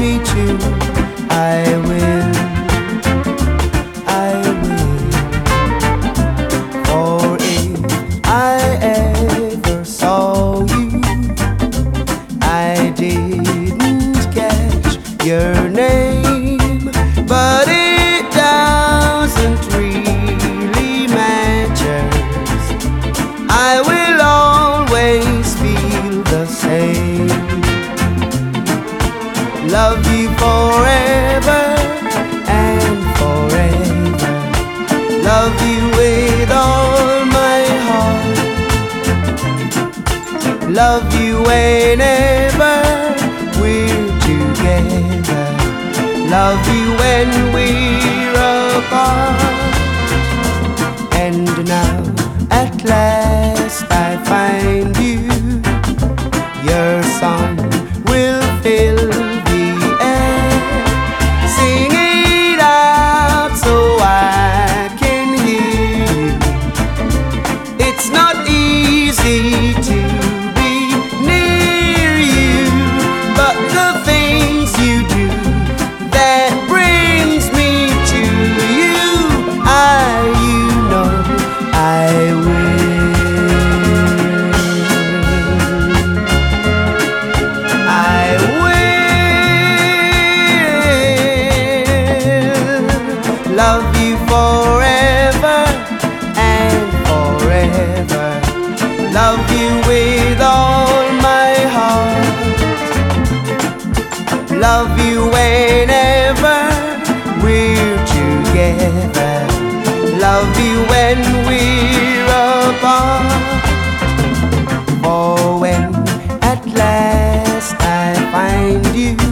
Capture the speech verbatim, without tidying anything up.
me to. I will, I will. For if I ever saw you, I didn't catch your name, but it doesn't really matter. I will always feel the same. Love you forever and forever. Love you with all my heart. Love you whenever we're together. Love you when we're apart. And now at last I find you. Your song will fill the air. Sing it out so I can hear you. It's not easy to be near you, but the things you do that brings me to you, I, you know, I will, I will love you forever and forever. Love you with all my heart. Love you whenever we're together. Love you when we're apart. For when at last I find you,